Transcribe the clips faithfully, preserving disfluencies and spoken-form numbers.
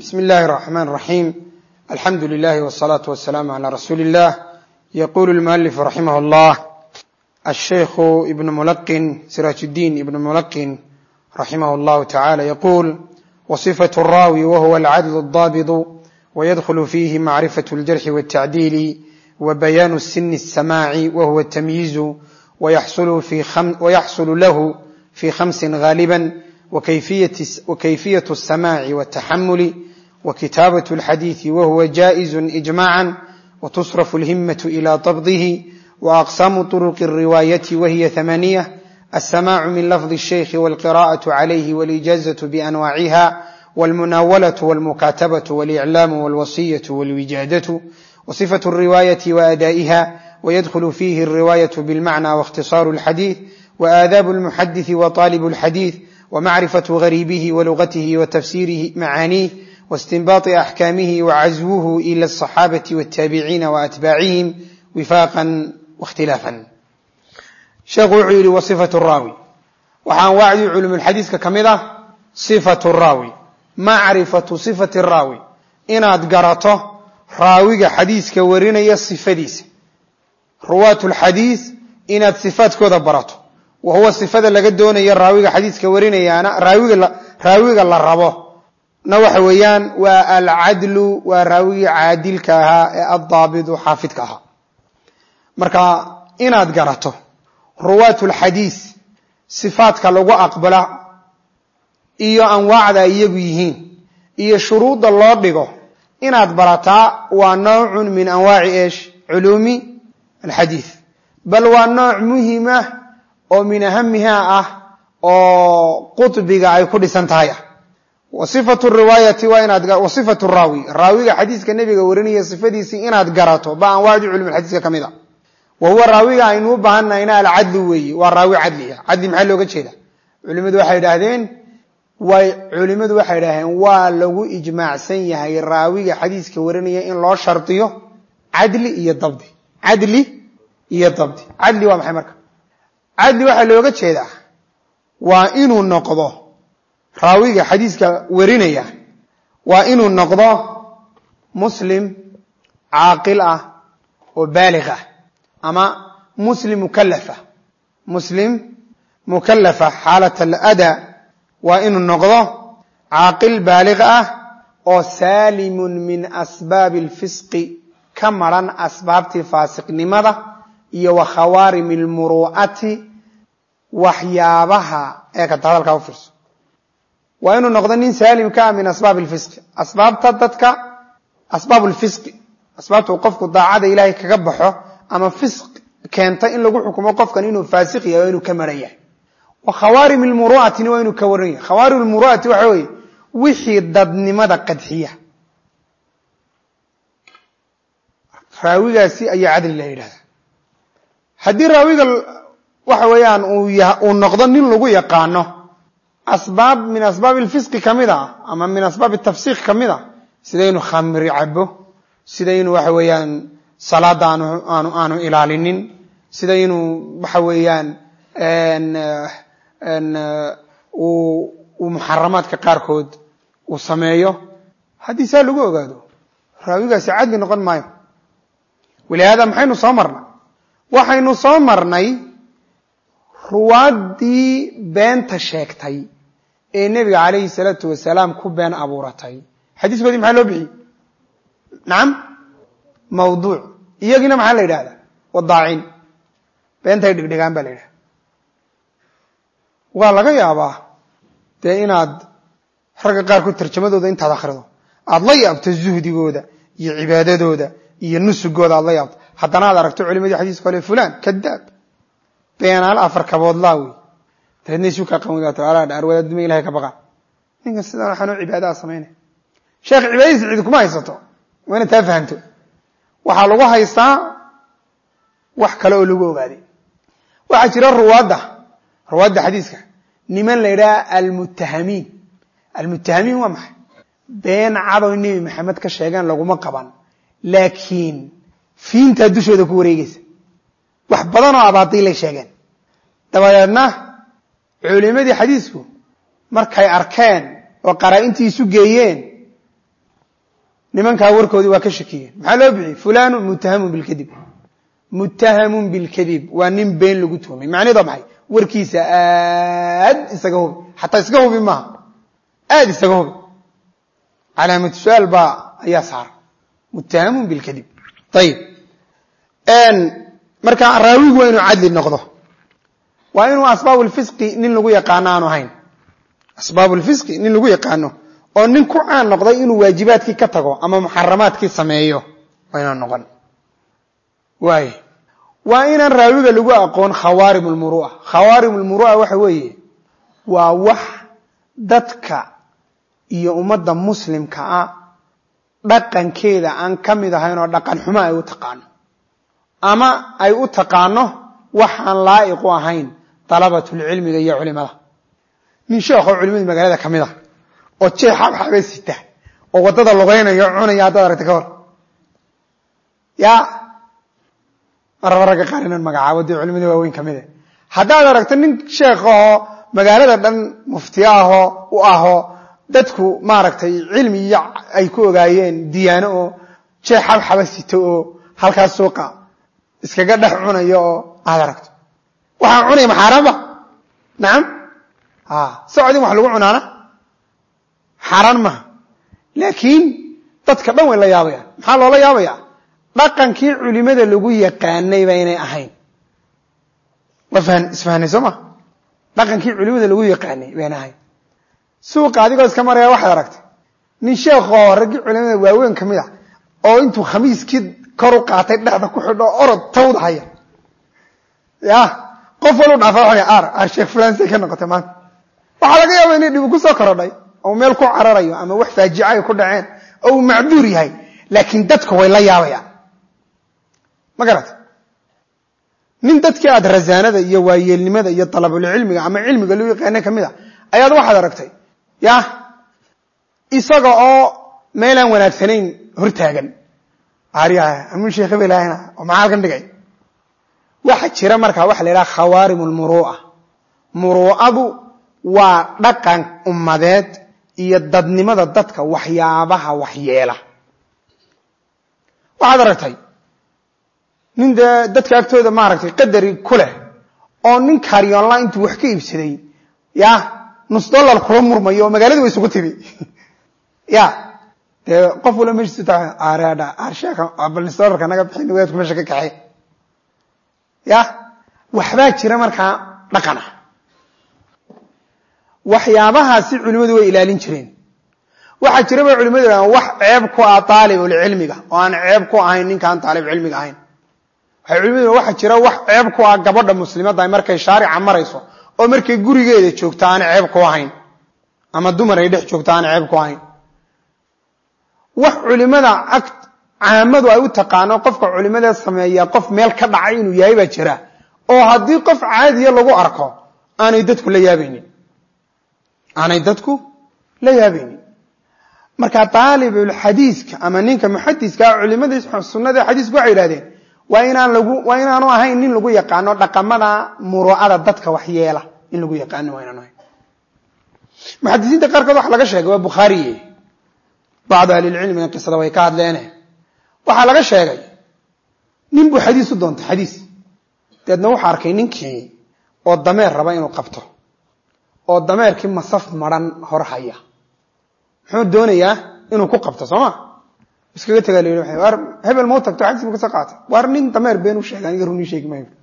بسم الله الرحمن الرحيم الحمد لله والصلاة والسلام على رسول الله. يقول المؤلف رحمه الله الشيخ ابن ملقن سراج الدين ابن ملقن رحمه الله تعالى يقول: وصفة الراوي وهو العدل الضابط ويدخل فيه معرفة الجرح والتعديل وبيان السن السماع وهو التمييز ويحصل, في خم ويحصل له في خمس غالبا وكيفية, وكيفية السماع والتحمل وكتابة الحديث وهو جائز إجماعا وتصرف الهمة إلى ضبطه وأقسام طرق الرواية وهي ثمانية: السماع من لفظ الشيخ والقراءة عليه والإجازة بأنواعها والمناولة والمكاتبة والإعلام والوصية والوجادة وصفة الرواية وأدائها ويدخل فيه الرواية بالمعنى واختصار الحديث وآداب المحدث وطالب الحديث ومعرفة غريبه ولغته وتفسيره معانيه واستنباط أحكامه وعزوه إلى الصحابة والتابعين وأتباعهم وفاقا واختلافا. شيخ وعيل وصفة الراوي وحان وعي علم الحديث ككمدة صفة الراوي معرفة صفة الراوي إن أدقرته راوي حديث كورين صفديس رواة الحديث إن الصفات كذا برته وهو الصفات اللي قدون هي الراوي حديث كورين يانا راوي راوي الله ربه نوح ويان والعدل وراوي عادل كها الضابط حافظ كها مركا إن أدقرته رواة الحديث صفات كاللغو أقبله إيو أنواع ذا يبيهين إيو شروط الله بيقو إن أدبرتا ونوع من أنواع إيش علومي الحديث بل ونوع مهمة ومن أهمها أه وقطبك أي كل سنتهاية. وصفة الرواية وإن أدقر وصفة الراوي الراوي حديث كالنبي قوريني صفة سي إن أدقرته بأنواع علم الحديث كمذا وهو الراوي عينوه بهنا إنا العدل وي والراوي عدلية عدل محله قد شيء علماء واحد هذين وعلماء واحد هذين ولو إجماع سنية هاي الراوي حديث كورنية إن لا شرطيه عدل يضبط عدل يضبط عدل ومحمد عدل واحد لو قد شيء وإنه النقضة راوي حديث كورنية وإنه النقضة مسلم عاقلة وبالغة أما مسلم مكلفة مسلم مكلفة حالة الأداء وإن النقضة عاقل بالغة وسالم من أسباب الفسق كمرا أسباب تفاسق نمضة وخوارم المروءة وحيابها ايكا تهدالك وفرس وإن النقضة سالم كا من أسباب الفسق أسباب تددك أسباب الفسق أسباب توقفك الضاعة إلهي كقبحه أما فسق كانت إن لقوا حكم وقف كان إنه فاسق يا إنه كمرية وخوارم المروءة وإنه كورية خوارم المروءة وحوي وحي ضدن ماذا قدحية راوي سي أي عدل الله هذا هدي راوي وحويان ونقضن إن لقوا يقانه أسباب من أسباب الفسق كمذا أما من أسباب التفسيق كمذا سيدين خمر عبه سيدين وحويان صلاة aanu aanu aanu ilaalinin sida inuu waxa weeyaan een een uu uu muharramaadka qaar kood uu sameeyo hadii saa lagu ogaado raawigaasi caadi noqon maayo walaada maxaynu soo marnay waxaynu soo marnay ruwaadii beenta sheegtay ee nabiga kaleey salaatu wasalaam ku been abuuratay xadiiskoodi maxaa loo bixiyay naam موضوع iyagina maxaa la yiraahdaa wadaacin beentay dhigdhigaan baa la yiraahdaa waa laga yaabaa de inaad ragga qaar ku tarjumadooda intaad akhrido aad la yaabto zuhdigooda iyo cibaadadooda iyo nusugooda aad la yaabto haddana aad aragto culimadii xadiiska kale fulaan kadaab beenaal afar kabood laawi taadnaysu ka qawmada taala arwada dimi ilaahay ka baqa ninka sidoo waxaanu cibaadada sameeyay sheekh cibaadadiisa cid kuma haysato waana taa fahanto waxa lagu haystaa wax kale oo lagu ogaaday waxa jira ruwaada ruwaada xadiiska niman leeyahay al-muttahamin al-muttahamin waa maxay been cadaw nabi maxamed ka sheegan laguma qaban laakiin fiinta dushooda ku wareegaysa wax badan oo abaatay la sheegan dabadeedna culimadii xadiisku markay arkeen oo qaraa'intii isu geeyeen nimanka warkoodi waa ka shakiyeen maxaa loo bixiyay fulaan muttahamun bil kadib muttahamun bil kadib waa nin been lagu tuhmay macnaheedu maxay warkiisa aad isaga hubi hatta isaga hubi ma aad isaga hubi calaamad su'aal ba ayaa saar muttahamun bil kadib tayib ان marka raawigu waa inuu cadli noqdo waa inuu asbaabul fisqi nin lagu yaqaano hayn asbaabul fisqi nin lagu yaqaano oo nin ku aan noqday inuu waajibaadkii ka tago ama muharramaadkii sameeyo waa inuu noqon waay waa inaan raawiga lagu aqoon khawaarimul muru'a khawaarimul muru'a waxa weeye waa wax dadka iyo ummadda muslimka ah dhaqankeeda aan kamid ahayn oo dhaqan xumo ay u taqaano ama ay u taqaano waxaan laa'iq u ahayn talabatul cilmiga iyo culimada min sheekh culimada magaalada kamid ah oo jeexab xabeesita oo wadada logaynayo cunaya hada aragtay ka hor ya arwaraga qaarinan magacaawada culimada waaweyn kamid ah hadaad aragto nin sheekh oo magaalada dhan mufti ah oo u aho dadku ma aragtay cilmi ay ku ogaayeen diyaano oo jeexab xabeesita oo halkaas suuqa iskaga dhax cunayo oo aad aragto waxa cunay maxaraba naam ha saacadin wax lagu cunaana xaraan ma laakiin dadka dhan way la yaabayaan maxaa loo la yaabaya dhaqankii culimada lagu yaqaanay baynay ahayn wafaan isfahanayso dhaqankii culimada lagu yaqaanay baynay ahayn suuqa adigoo iska maraya waxa aragtay nin sheekh oo rag culimada waaweyn kamid ah oo intuu khamiiskii kor u qaatay dhaxda ku xidho orod tawd haya ya qof wal u dhaafay waxa ar ar sheekh francis ka noqotay maan waxa laga yaabaa inay dib ku soo korodhay oo meel ku cararayo ama wax faaji'ay ku dhaceen oo macduur yahay laakiin dadku way la yaabayaan ma garat nin dadka aad razaanada iyo waayeelnimada iyo talabul cilmiga ama cilmiga loo yaqaan kamid ah ayaad waxaad aragtay ya isaga oo meelan wanaagsanayn hortaagan ariyaha amu sheekh bilaayna oo maxaa kan dhigay waxa jira marka waxa la yiraahdo khawaarimul muru'a muru'adu waa dhaqan ummadeed iyo dadnimada dadka waxyaabaha waxyeela waxa aragtay nin dadka agtooda ma aragtay qadari kule oo nin kariyon la intuu wax ka iibsaday ya nus dollar kula murmayo magaalada way isugu tibi ya de qof wala meeshii taa aarada arshaaka abal dollarka naga bixin weedku meesha ka kaxay ya waxba jira marka dhaqana waxyaabaha si culimadu way ilaalin jireen waxa jira bay culimadu wax ceeb ku ah talibul cilmiga oo aan ceeb ku ahayn ninkan talib cilmiga ahayn waxa culimadu waxa jira wax ceeb ku ah gabadha muslimada markay shaarica marayso oo markay gurigeeda joogto aan ceeb ku ahayn ama dumar ay dhex joogto aan ceeb ku ahayn wax culimada akt caamadu ay u taqaano qofka culimada sameeya qof meel ka dhacay inuu yahay ba jira oo hadii qof caadi lagu arko aanay dadku la yaabaynin aanay dadku la yaabaynin marka talibul hadiiska ama ninka muhaddiska culimada sunnada hadiisku waxay yiraahdeen waa inaan lagu waa inaanu ahayn nin lagu yaqaano dhaqamada muru'ada dadka wax yeela in lagu yaqaano waa inaanu ahayn muhaddisiinta qaar kood wax laga sheegay waa Bukhari بعض اهل العلم من قصه way ka hadleen waxa laga sheegay nin buu xadiis u doontay xadiis dadna waxa arkay ninkii oo dameer raba inuu qabto oo dameerkii masaf maran hor haya wuxuu doonayaa inuu ku qabto Soomaa iskaga tagay leeyahay war hebel moo tagto xadiis ku saqaatay war nin dameer been u sheegay aniga runii sheegay maayo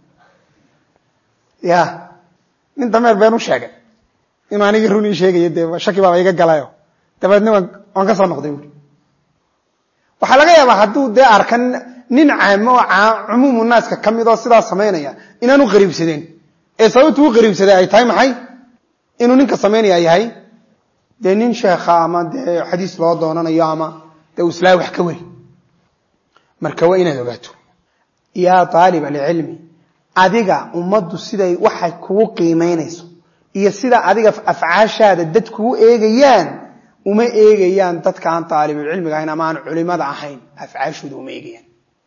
ya nin dameer been u sheegay in aniga runii sheegay de shaki baa iga galayo dabadna waan ka soo noqday waxa laga yaabaa haduu de arkan nin caamo cumuumu naaska kamid oo sidaa sameynaya inaanu qariibsadeen ee sababtu uu qariibsaday ay tahay maxay inuu ninka sameynaya yahay de nin sheekha ama de xadiis loo doonanayo ama de islaa wax ka wari marka waa inaad ogaato ya talib al-ilmi adiga ummadu siday waxa kugu qiimeynayso iyo sida adiga afcaashaada dadku u eegayaan uma eegayaan dadka aan talib cilmiga ahayn ama aan culimada ahayn afcaashooda uma eegayaan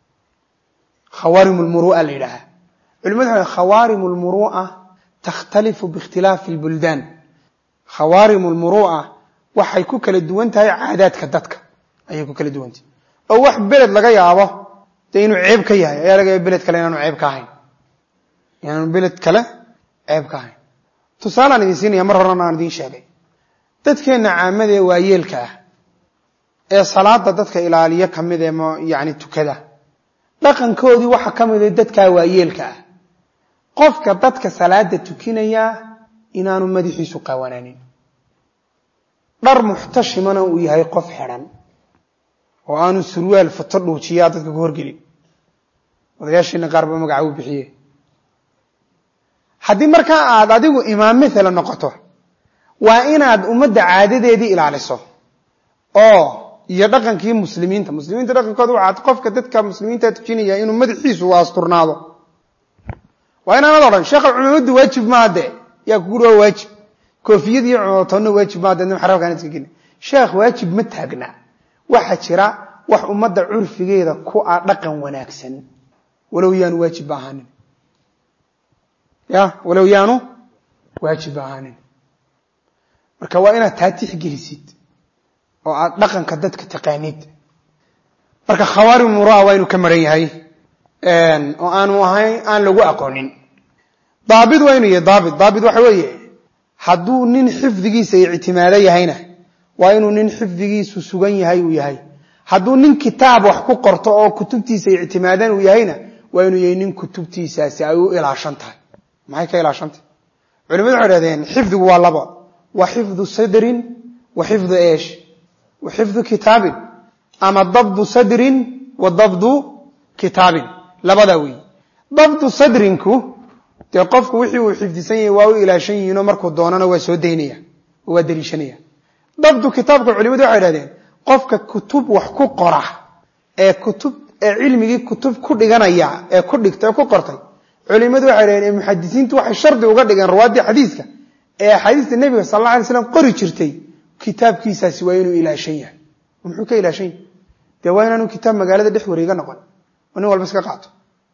khawaarimul muru'a leeyahay culimadu khawaarimul muru'a takhtalifu bi ikhtilaf al buldan khawaarimul muru'a waxay ku kala duwan tahay caadadka dadka ayay ku kala duwantay oo wax beled laga yaabo de inuu ceeb ka yahay ayaa laga yaabaa beled kale inaanu ceeb ka ahayn inaanu beled kale ceeb ka ahayn tusaalaan idin siinaya mar horena aan idin sheegay dadkeena caamada ee waayeelka ah ee salaada dadka ilaaliya kamid ee yaani tukada dhaqankoodii waxa kamid ah dadka waayeelka ah qofka dadka salaada tukinaya inaanu madaxiisu qawanaanin dhar muxtashimana uu yahay qof xiran oo aanu surwaal fato dhuujiya dadka ku horgelin wadayaashina qaarba magaca uu bixiye haddii marka aad adigu imaam mithla noqoto waa inaad ummadda caadadeedii ilaaliso oo iyo dhaqankii muslimiinta muslimiinta dhaqankooda waxa qofka dadka muslimiinta tukinaya inuu madaxiisu waasturnaado waa inaanad odhan sheekh culimadu waajib ma hade yaa ku guro waajib koofiyad iyo cuntoona waajib ma hade xarafkan iska gina sheekh waajib ma taagna waxa jira wax ummadda curfigeeda ku ah dhaqan wanaagsan walow yaanu waajib ahaanin ya walow yaanu waajib ahaanin marka waa inaad taatix gelisid oo aad dhaqanka dadka taqaanid marka khawaari muraa waa inuu ka maran yahay een oo aanu ahayn aan lagu aqoonin daabid waa inuu yahay daabid daabid waxa weeye hadduu nin xifdigiisa ictimaado yahayna waa inuu nin xifdigiisu sugan yahay uu yahay hadduu nin kitaab wax ku qorto oo kutubtiisa ictimaadan uu yahayna waa inuu yahay nin kutubtiisaasi ay u ilaashan tahay maxay ka ilaashan tahay culimadu waxay yiraahdeen xifdigu waa laba wa xifdu sadrin wa xifdu eesh wa xifdu kitaabin ama dabdu sadrin wa dabdu kitaabin labada weey dabdu sadrinku de qofku wixii uu xifdisan yahay waa u ilaashan yihiin markuu doonana waa soo deynaya waa daliishanaya dabdu kitaabka culimadu waxay yiraahdeen qofka kutub wax ku qora ee kutub ee cilmigi kutub ku dhiganaya ee ku dhigtay ku qortay culimadu waxay yiraahdeen muhaddisiintu waxay shardi uga dhigeen rawaadi xadiiska ee xadiiska nabiga sallallahu alayhi wasallam qori jirtay kitaabkiisaasi waa inuu ilaashan yahay muxuu ka ilaashan yahay de waa inuu kitaab magaalada dhex wareega noqon nin walba iska qaato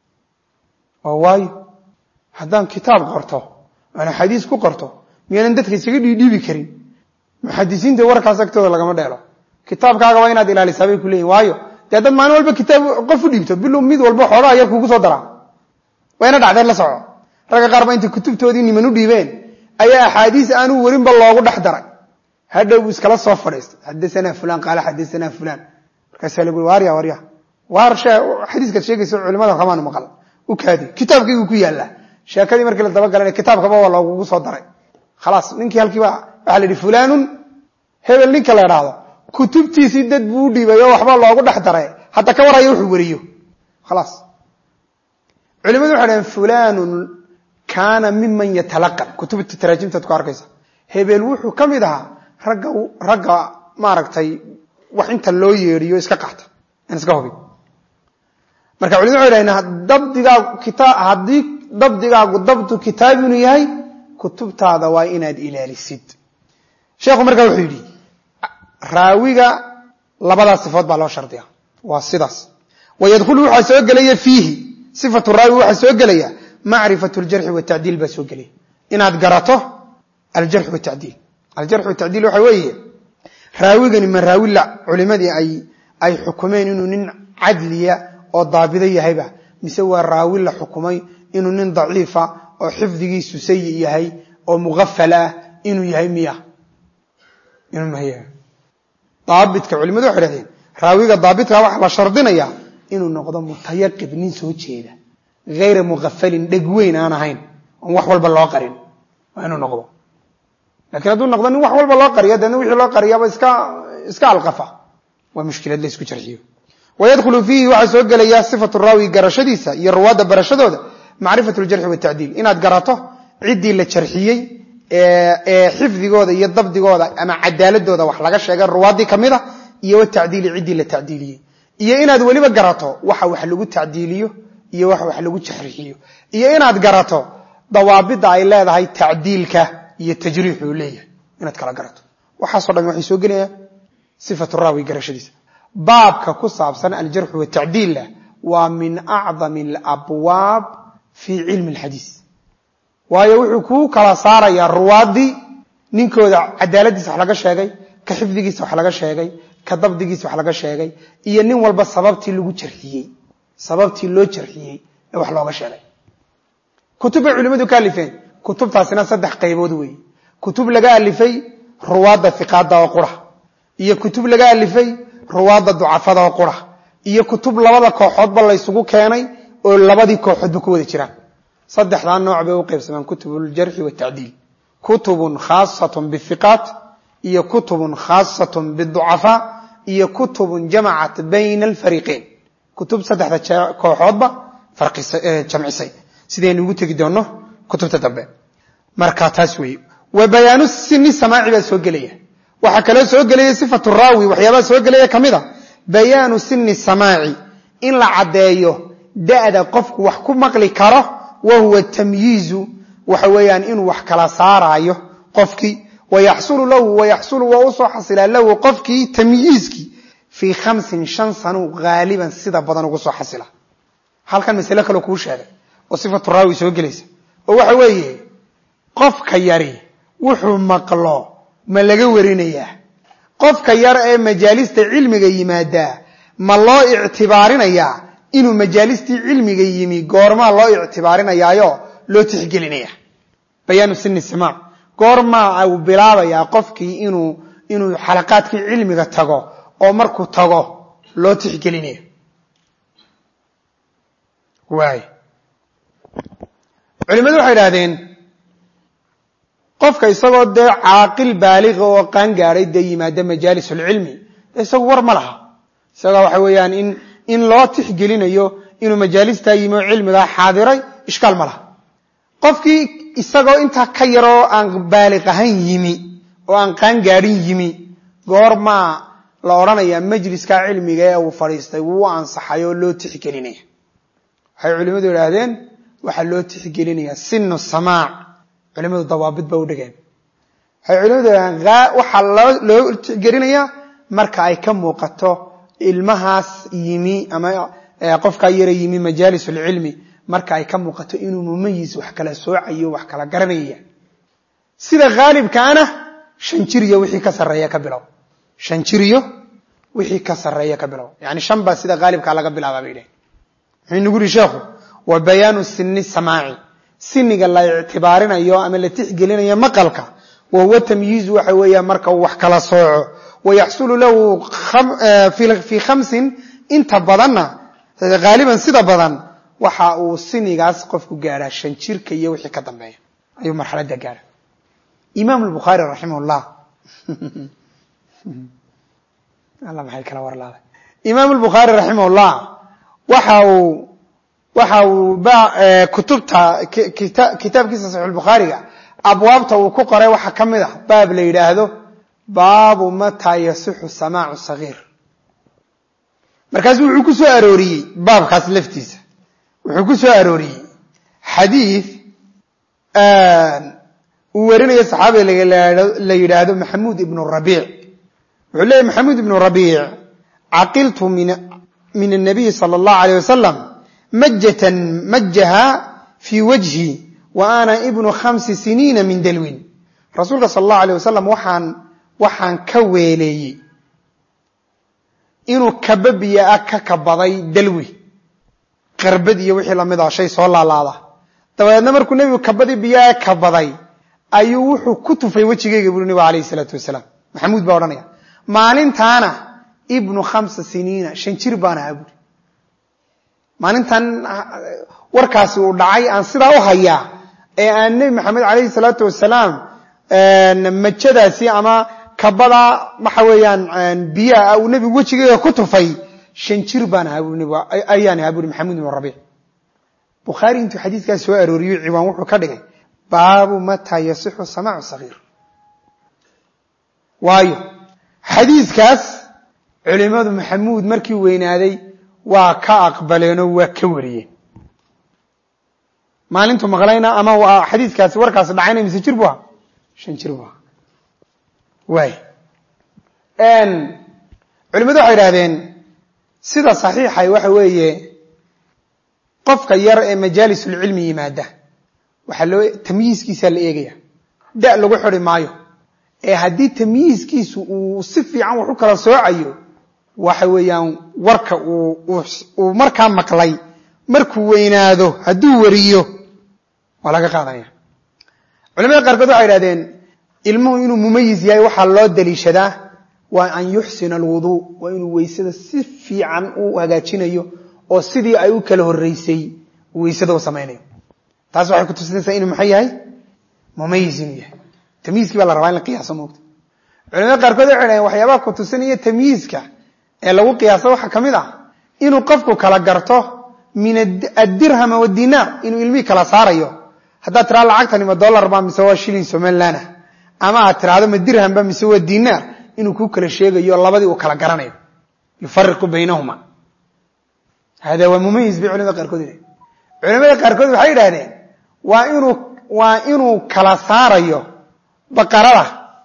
oo waay haddaan kitaab qorto ana xadiis ku qorto miyaan dadka isaga dhiidhibi karin muhaddisiinta warkaas agtooda lagama dheelo kitaabkaaga waa inaad ilaalisaa bay ku leeyihiin waayo dad maalin walba kitaab qof u dhiibto bilow mid walba xoolo ayar kugu soo daraa waa ina dhacday la soco raga qaar ba inta kutubtoodii niman u dhiibeen ayaa axaadiis aanu warinba loogu dhex daray hadhow iskala soo fadhiistay hadisana fulan qaala hadisana fulan markaas la guri waariya waariya waar shay xadiiska sheegayso culimada qamaan maqal u kaadi kitaabkiigu ku yaala sheekadii markii la daba galanay kitaabkaba waa loogu soo daray خلاص ninkii halkiiba waxa la yiri fulanun hebel ninka la yiraahdo kutubtiisi dad buu dhibayo waxba loogu dhex daray hadda ka warayo wuxuu wariyo خلاص culimadu waxay dhahan fulanun kana mimman yatalaqqa kutubta taraajimta ku arkaysa hebel wuxuu kamid ahaa ragga ragga maaragtay wax inta loo yeeriyo iska qaata in iska hubi marka culimadu waxay dhahan dabdiga kitaab hadii dabdigaagu dabtu kitaabinu yahay kutubtaada waa inaad ilaalisid sheekhu markaa wuxuu yidhi raawiga labada sifood baa loo shardiyaa waa sidaas wayadkhulu waxa soo galaya fiihi sifatu raawi waxa soo galaya macrifatu aljarh wa ta'dil ba soo galaya inaad garato aljarh wa ta'dil aljarh wa ta'dil waxa weeye raawigani ma raawi la culimadii ay ay xukumeen inuu nin cadliya oo daabida yahayba mise waa raawi la xukumay inuu nin daciifa oo xifdigiisu sayyi yahay oo mughafal ah inuu yahay miya inuu mahayaa daabidka culimadu waxay yiraahdeen raawiga daabidka waxa la shardinaya inuu noqdo mutayaqib nin soo jeeda غير مغفل dhagweyn aan ahayn oo wax walba loo qarin waa inuu noqdo laakiin haduu noqdo nin wax walba loo qariyo dadna wixii loo qariyaba iska iska alqafa waa mushkilad la isku jarxiyo ويدخل فيه waxa soo galaya sifatu raawi garashadiisa iyo ruwaada barashadooda macrifatu aljarh wa ta'dil inaad garato cidii la jarxiyay ee ee xifdigooda iyo dabdigooda ama cadaaladooda wax laga sheegay ruwaadi kamida iyo ta'dil cidii la ta'diliyay iyo inaad waliba garato waxa wax lagu ta'diliyo iyo waxa wax lagu jarxiyo iyo inaad garato dawaabida ay leedahay ta'dilka iyo tajriixu leeyahay inaad kala garato waxa soo dhan waxay soo galayaan sifatu raawi garashadiisa baabka ku saabsan aljarh wa ta'dil wa min a'zam al-abwab fi ilm al-hadith waayo wuxuu ku kala saaraya ruwaadi ninkooda cadaaladiisa wax laga sheegay ka xifdigiisa wax laga sheegay ka dabdigiisa wax laga sheegay iyo nin walba sababtii lagu jarxiyey sababtii loo jarxiyey ee wax looga sheegay kutub culimadu ka alifeen kutubtaasina saddex qaybood weey kutub laga alifay ruwaada fiqaada oo qura iyo kutub laga alifay ruwaada ducafada oo qura iyo kutub labada kooxoodba la isugu keenay oo labadii kooxoodba ku wada jiraan saddexdan nooc bay u qaybsamaan kutubul jarh wa ta'dil kutubun khassatun bifiqat iyo kutubun khassatun biducafa iyo kutubun jama'at bayna al-fariqayn kutub saddexda kooxoodba farqisay jamcisay sideen ugu tagi doono kutubta dambe marka taas weey wa bayanu sinni samaa'i ba soo galaya waxa kale soo galaya sifatu raawi waxyaaba soo galaya kamida bayanu sinni samaa'i in la cadeeyo daada qofku wax ku maqli karo wa huwa tamyiizu waxa weeyaan in wax kala saarayo qofkii ويحصل له ويحصل وأصو حصل له قفكي تمييزكي في خمس شن سنو غالبا سيدا بدن وقصو حصله هل كان مسألة كلو كوش هذا وصفة الراوي سوى جليسة وحوي قفك يري وحو مقلا ما لقى ورينيه قفك يرى مجالس علم يمادا ما الله اعتبارنا يا إنه مجالس علم يمي قارما الله اعتبارنا يا يا لو تحقلنيه بيان سن السماع goorma uu bilaabaya qofkii inuu inuu xalaqaadkii cilmiga tago oo markuu tago loo tixgelinayo waay culimadu waxay yiraahdeen qofka isagoo de caaqil baalig oo qaan gaaray de yimaada majaalisul cilmi isagoo war ma laha isaga waxa weeyaan in in loo tixgelinayo inuu majaalista yimo cilmiga xaadiray iskaal ma laha qofkii isagoo inta ka yaro aan baalig ahaan yimi oo aan qaan gaarin yimi goorma la oranaya majliska cilmiga ee uu fariistay wuu ansaxayo loo tixgelinaya waxay culimadu yiraahdeen waxa loo tixgelinaya sinu samaac culimadu dawaabid ba u dhigeen waxay culimadu yiraahdeen waxa loo tixgelinaya marka ay ka muuqato ilmahaas yimi ama qofka yara yimi majaalisul cilmi marka ay ka muuqato inuu mumayis wax kala soocayo wax kala garanaya sida gaalibkaana shan jiriyo wixii ka sareeya ka bilow shan jiriyo wixii ka sareeya ka bilow yaani shan ba sida gaalibka laga bilaabaa bay leeyahay waxay nagu rishaxo wa bayanu sinni samaa'i sinniga la i'tibaarinayo ama la tixgelinayo maqalka wa huwa tamyiiz waxa weeyaa marka wax kala sooco wa yahsulu lahu fi fi khamsin inta badanna gaaliban sida badan waxa uu sinigaas qofku gaaraa shan jirka iyo wixii ka dambeeya ayuu marxaladda gaaraa imaam al-bukhari rahimahullah Allah maxay kala warlaaday imaam al-bukhari rahimahullah waxa uu waxa uu ba kutubta kitaabkiisa sahih al-bukhari abwaabta uu ku qoray waxa kamid ah baab la yiraahdo baabu mata yasihu samaa'u saghir markaas wuxuu ku soo arooriyay baabkaas laftiisa wuxuu ku soo arooriyay xadiis aan uu warinayo saxaabi la yiraahdo Maxamuud ibn Rabi' wuxuu leeyahay Maxamuud ibn Rabi' aqiltu min min an-nabi sallallahu alayhi wasallam majjatan majjaha fi wajhi wa ana ibn khams sinin min dalwin rasuulka sallallahu alayhi wasallam waxaan waxaan ka weeleeyay inuu kababiya ka kabaday dalwi qarbad iyo wixii lamid ah shay soo laalaada dabeedna markuu nabigu kabadi biyaa ka baday ayuu wuxuu ku tufay wajigayga buu nabiga kaleey salaatu wasalaam maxamuud baa oranaya maalintaana ibnu khamsa siniina shan jir baan ahaa buu maalintan warkaasi uu dhacay aan sidaa u hayaa ee aan nabi maxamed kaleey salaatu wasalaam een majadaasi ama kabada waxa weeyaan biyaa uu nabigu wajigayga ku tufay shan jir baan ahaa buu nabiga ayaan ahaa buu Maxamuud ibn Rabi' Bukhari intuu xadiiskaas soo arooriyo ciwaan wuxuu ka dhigay baabu mata yasihu samaa'u saghir waayo xadiiskaas culimadu Maxamuud markii weynaaday waa ka aqbaleen oo waa ka wariyeen maalintu maqlayna ama waa xadiiskaas warkaas dhacayna mise jir buu shan jir buu waay een culimadu waxay yiraahdeen sida saxiixa waxa weeye qofka yar ee majaalisul cilmi yimaada waxa loo tamyiiskiisa la eegaya da lagu xiri maayo ee hadii tamyiizkiisu uu si fiican wax u kala soocayo waxa weeyaan warka uu uu markaa maqlay markuu weynaado haduu wariyo wala ka qaadanaya culimada qaarkood waxay yiraahdeen ilmuhu inuu mumayiz yahay waxa loo daliishadaa waa an yuhsina alwudu waa inuu weysada si fiican u hagaajinayo oo sidii ay u kala horeysay weysada u sameeyo taas waxay ku tusinaysaa inuu maxay yahay mumayiz yahay tamyiizki baa la rabaa in la qiyaaso moogto culimada qaarkood waxay yiraahdeen waxyaabaha ku tusinaya tamyiizka ee lagu qiyaaso waxa kamid ah inuu qofku kala garto min ad-dirham wa dinar inuu ilmi kala saarayo hadaa tira lacagtani ma dollar ba mise waa shilin Somaliland ama aad tiraado ma dirham ba mise waa dinar inuu ku kala sheegayo labadii uu kala garanayo yufarriqu baynahuma hada waa mumayiz bi culimada qaarkood culimada qaarkood waxay yiraahdeen waa inuu waa inuu kala saarayo baqarada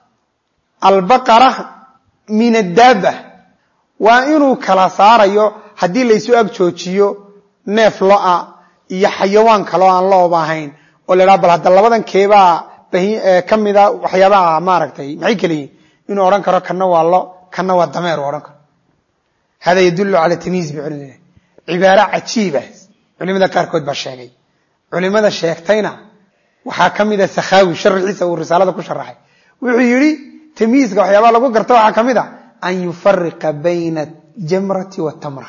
al-baqara min ad-dabba waa inuu kala saarayo hadii la isu ag joojiyo neef lo'a iyo xayawaan kale oo aan loo baahayn oo la bal hada labadan keeba kamida waxyaabaha maaragtay maxay kaliin inuu oran karo kana waa lo kana waa dameer oran karo hada yadullu ala tamyiz bi culimada cibaara ajiiba culimada qaarkood ba sheegay culimada sheegtayna waxa kamida sakhawi sharxiisa uu risaalada ku sharaxay wuxuu yiri tamyiizka waxyaabaha lagu garto waxa kamida an yufarriqa bayna jamrati wa tamra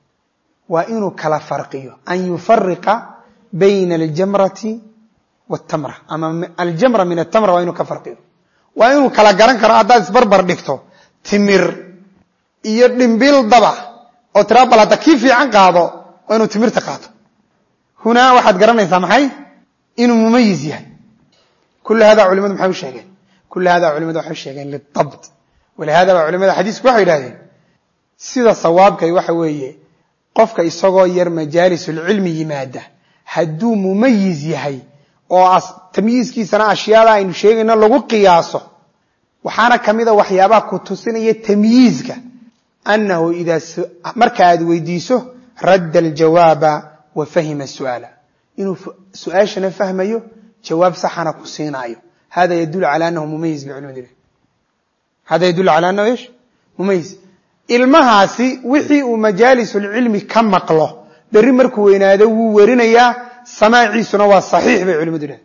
wa inuu kala farqiyo an yufarriqa bayna al-jamrati wa tamra ama al-jamra min at-tamra wa inuu ka farqiyo wa inuu kala garan karo hadaad isbarbar dhigto timir iyo dhimbil daba oo tirabal hada ki fiican qaado oo inuu timirta qaato huna waxaad garanaysaa maxay inuu mumayiz yahay kullu hada culimadu maxay sheegeen kullu hada culimadu waxay sheegeen lid-dabt walaahada culimada xadiisku waxay yiraahdeen sida sawaabkay waxa weeye qofka isagoo yar majaalisul ilmi yimaada haduu mumayiz yahay oo as tamyiizkiisana ashyaada aynu sheegayna lagu qiyaaso waxaana kamida waxyaabaha ku tusinaya tamyiizka annahu idha marka aad weydiiso radda al-jawaba wa fahima as-su'ala inuu su'aashana fahmayo jawaab saxana ku siinayo hada yadullu ala annahu mumayiz bi ulumadihi hada yadullu ala annahu ايش mumayiz ilmahaasi wixii uu majaalisul ilmi ka maqlo bari markuu weynaado wuu warinayaa samaaciisuna waa saxiix bay culimadu yiraahdeen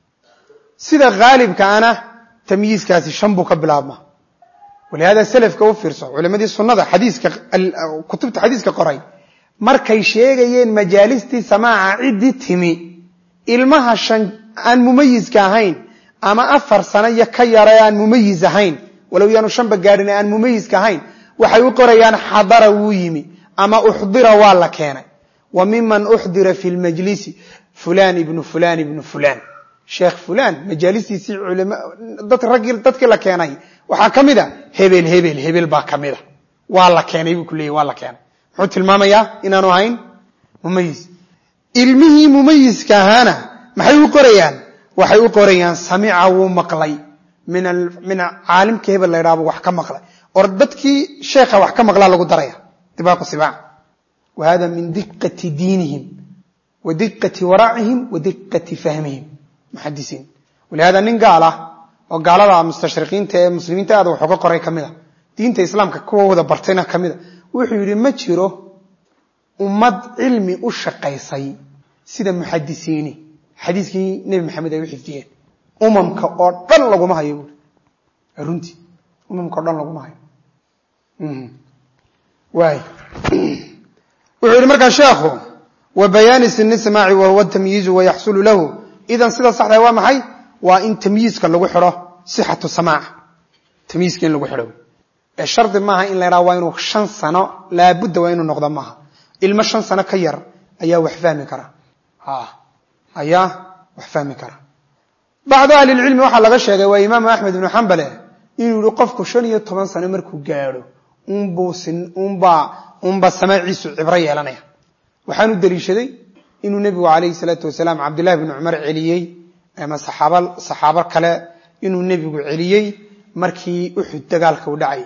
sida gaalibka ana tamyiizkaasi shan buu ka bilaabma walaada salafka u fiirso culimadii sunnada xadiiska kutubta xadiiska qoray markay sheegayeen majaalistii samaaca cidi timi ilmaha shan aan mumayizka ahayn ama afar sano ya ka yaraan mumayiz ahayn walaw yaanu shanba gaadhin aan mumayizka ahayn waxay u qorayaan xadara wuu yimi ama uhdira waa la keenay wa mimman uhdira fi al-majlis fulan ibn fulan ibn fulan sheekh fulan majalisiisi culama dad ragil dadka la keenay waxa kamida hebel hebel hebel ba kamida waa la keenay buu kuleeyay waa la keenay wuxuu tilmaamayaa inaanu ahayn mumayiz ilmihi mumayizka ahana maxay u qorayaan waxay u qorayaan sami'a wuu maqlay min min aalimka hebel la yiraahdo wax ka maqlay or dadkii sheekha wax ka maqlaa lagu daraya tibaaqo sibaa وهذا من دقة دينهم ودقة ورعهم ودقة فهمهم محدثين ولهذا نقاله وقال لها مستشرقين تا مسلمين تا هذا وحقوق قرأي كمذا دين تا إسلام كقوة وذا برتنا كمذا وحيري ما تشيره ومد علمي أشقيصي سيدا محدثيني حديثي نبي محمد أبي حفظيه أمم كأردن لغو ما هيقول أرنتي أمم كأردن لغو ما هيقول واي وحيري مركا شاخه وبيان سن السماع وهو التمييز ويحصل له إذا سيدا صحيح وما حي وإن تمييز كان لغو حره صحة السماع تمييز كان لغو حره الشرط معها إن لا يرى وينه شن سنة لا بد وينه نقضى معها إلما شن سنة كير أيها وحفامي كرا ها أيها وحفامي كرا بعض أهل العلم وحا لغا شيغay waa imaam Ahmed ibn Hanbal inuu qofku shan iyo toban sano markuu gaaro umbo sin umba umba samaaciisu cibra yeelanaya waxaanu daliishaday inuu nabigu kaleey salaatu wasalaam Abdullah ibn Umar celiyay ama saxaabal saxaaba kale inuu nabigu celiyay markii Uhud dagaalka u dhacay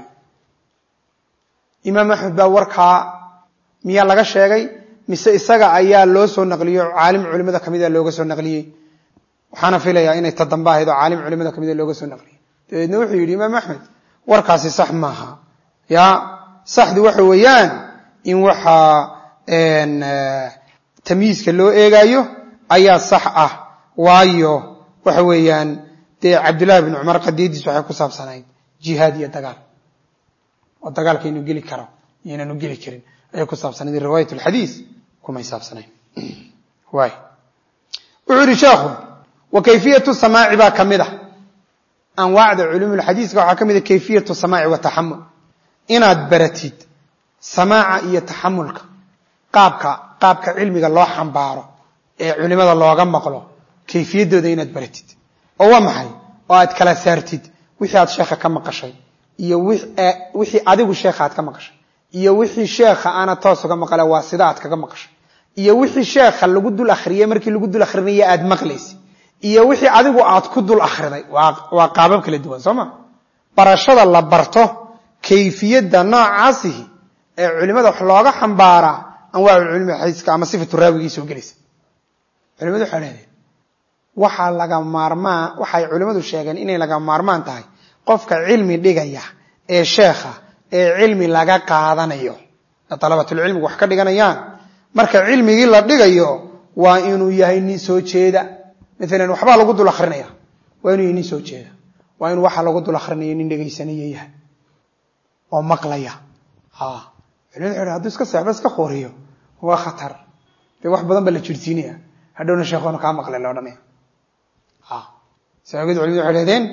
imaam Ahmed baa warka miya laga sheegay mise isaga ayaa loo soo naqliyo caalim culimada kamida looga soo naqliyay waxaana filayaa inay tadambaahido caalim culimada kamida looga soo naqliyay deedna wuxuu yidhi imaam axmed warkaasi sax maaha ya saxdu waxa weeyaan in waxa tamyiiska loo eegayo ayaa sax ah waayo waxa weeyaan dee cabdullahi ibn cumar qadiyadiis waxay ku saabsanayd jihaad iyo dagaal oo dagaalka inuu geli karo iyo inaanu geli karin ayay ku saabsanayd riwaayat alxadiis kumay saabsanayn waay wuxuu yidhi sheekhu wa kayfiyatu samaaci baa ka mid ah anwaacda culuumul xadiiska waxaa ka mid ah kayfiyatu samaaci wa taxamul inaad baratid samaaca iyo taxamulka qaabka qaabka cilmiga loo xambaaro ee culimada looga maqlo kayfiyadooda inaad baratid oo waa maxay oo aad kala saartid wixii aad sheekha ka maqashay iyo wixii adigu sheekha aad ka maqashay iyo wixii sheekha aana toos uga maqlay waa sida aad kaga maqashay iyo wixii sheekha lagu dul akhriyay markii lagu dul akhrinayay aad maqlaysay iyo wixii adigu aad ku dul akhriday waa waa qaabab kala duwan sooma barashada la barto kayfiyada noocaasi ee culimada wax looga xambaara anwaa cilmi xadiiska ama sifatu raawigiisa oo gelaysa culimadu waxa leeyahay waxa laga maarmaa waxay culimadu sheegeen inay laga maarmaan tahay qofka cilmi dhigaya ee sheekha ee cilmi laga qaadanayo talabatul cilmi wax ka dhiganayaan marka cilmigii la dhigayo waa inuu yahay nin soo jeeda midna waxba lagu dul akhrinaya waa inuu nin soo jeeda waa inuu waxa lagu dul akhrinayo nin dhageysanaya yahay oo maqlaya ha culimadu haddii iska saabas ka qooriyo waa khatar de wax badan baa la jirtiinaya hadhowna sheekhoona ka maqlay loo dhanay ha saagid culimadu waxay leedeen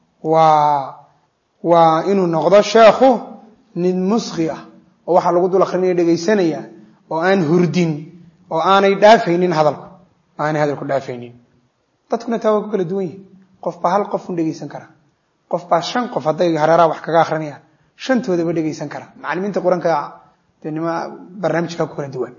waa waa inuu noqdo sheekhu nin musqi ah oo waxa lagu dul akhrinayo dhageysanaya oo aan hurdin oo aanay dhaafaynin hadalku aanay hadalku dhaafaynin dadkuna taa waa ku kala duwan yihiin qof baa hal qof u dhageysan kara qof baa shan qof haday hareeraha wax kaga akhrinaya shantooda ba dhageysan kara macallimiinta quraanka deynima barnaamijka ku kala duwan